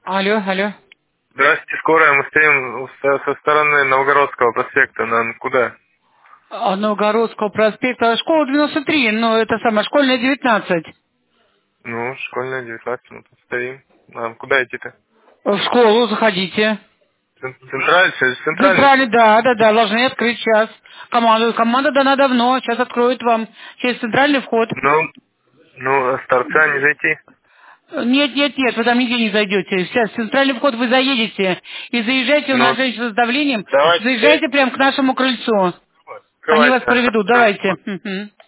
Алло, алло. Здравствуйте, скорая. Мы стоим со стороны Новгородского проспекта. Нам куда? Новгородского проспекта, школа 93, ну это самое, школьная 19. Ну, школьная 19, мы тут стоим. Нам куда идти-то? В школу заходите. Центральный, центральный. Центральный, да, да, да, должны открыть сейчас. Команда дана давно, сейчас откроют вам через центральный вход. Ну, с торца не зайти. Нет, нет, нет, вы там нигде не зайдете. Сейчас в центральный вход вы заедете и заезжайте, у нас Ну, женщина с давлением, давайте, заезжайте прямо к нашему крыльцу. Они вас открывайте. проведут, давайте. Мгм.